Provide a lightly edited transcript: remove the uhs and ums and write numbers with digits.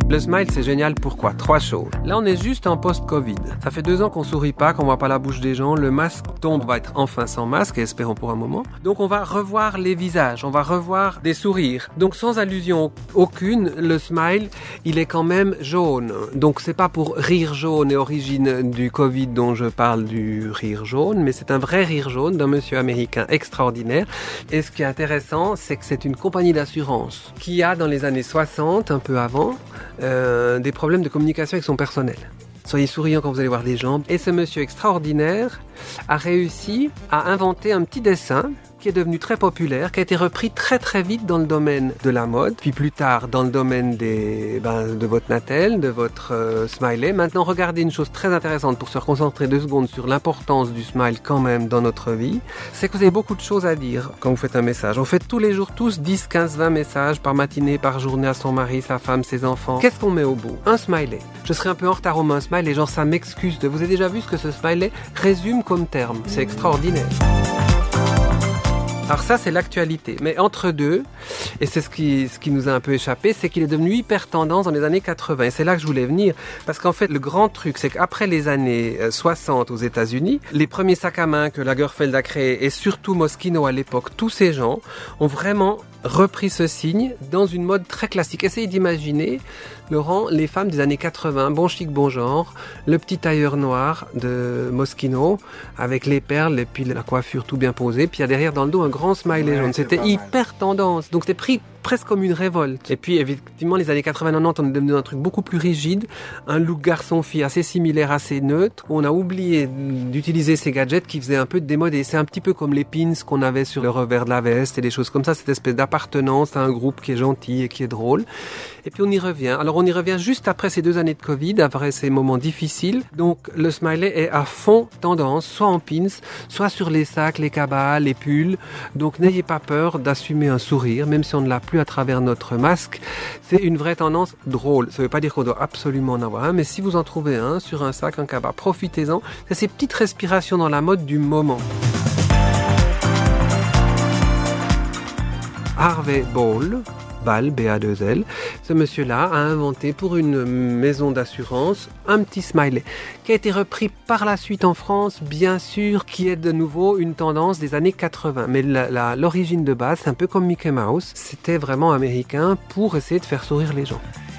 Le smile, c'est génial. Pourquoi? 3 choses. Là, on est juste en post-Covid. Ça fait 2 ans qu'on sourit pas, qu'on voit pas la bouche des gens. Le masque tombe, on va être enfin sans masque, et espérons pour un moment. Donc, on va revoir les visages, on va revoir des sourires. Donc, sans allusion aucune, le smile, il est quand même jaune. Donc, c'est pas pour rire jaune et origine du Covid dont je parle du rire jaune, mais c'est un vrai rire jaune d'un monsieur américain extraordinaire. Et ce qui est intéressant, c'est que c'est une compagnie d'assurance qui a, dans les années 60, un peu avant, des problèmes de communication avec son personnel. Soyez souriants quand vous allez voir des gens. Et ce monsieur extraordinaire a réussi à inventer un petit dessin qui est devenu très populaire, qui a été repris très très vite dans le domaine de la mode, puis plus tard dans le domaine de votre Natel, de votre smiley. Maintenant, regardez une chose très intéressante pour se reconcentrer 2 secondes sur l'importance du smile quand même dans notre vie, c'est que vous avez beaucoup de choses à dire quand vous faites un message. On fait tous les jours 10, 15, 20 messages par matinée, par journée à son mari, sa femme, ses enfants. Qu'est-ce qu'on met au bout? Un smiley. Je serai un peu en retard au moins un smiley, genre ça m'excuse. Vous avez déjà vu ce que ce smiley résume comme terme? C'est extraordinaire. Alors ça, c'est l'actualité. Mais entre deux, et c'est ce qui nous a un peu échappé, c'est qu'il est devenu hyper tendance dans les années 80. Et c'est là que je voulais venir. Parce qu'en fait, le grand truc, c'est qu'après les années 60 aux États-Unis, les premiers sacs à main que Lagerfeld a créés, et surtout Moschino à l'époque, tous ces gens ont vraiment repris ce signe dans une mode très classique. Essayez d'imaginer, Laurent, les femmes des années 80, bon chic, bon genre, le petit tailleur noir de Moschino, avec les perles et puis la coiffure tout bien posée, puis il y a derrière dans le dos un grand smiley jaune. C'était hyper tendance, donc c'était pris presque comme une révolte. Et puis effectivement, les années 80-90, on est devenu un truc beaucoup plus rigide, un look garçon-fille assez similaire, assez neutre. On a oublié d'utiliser ces gadgets qui faisaient un peu démodé. C'est un petit peu comme les pins qu'on avait sur le revers de la veste et des choses comme ça, cette espèce d'appartenance à un groupe qui est gentil et qui est drôle. Et puis on y revient. Alors on y revient juste après ces 2 années de Covid, après ces moments difficiles. Donc le smiley est à fond tendance, soit en pins, soit sur les sacs, les cabas, les pulls. Donc n'ayez pas peur d'assumer un sourire, même si on ne l'a plus à travers notre masque. C'est une vraie tendance drôle. Ça ne veut pas dire qu'on doit absolument en avoir un, mais si vous en trouvez un sur un sac, un cabas, profitez-en. C'est ces petites respirations dans la mode du moment. Harvey Ball, B-A-2-L, ce monsieur-là a inventé pour une maison d'assurance un petit smiley qui a été repris par la suite en France, bien sûr, qui est de nouveau une tendance des années 80. Mais l'origine de base, c'est un peu comme Mickey Mouse, c'était vraiment américain pour essayer de faire sourire les gens.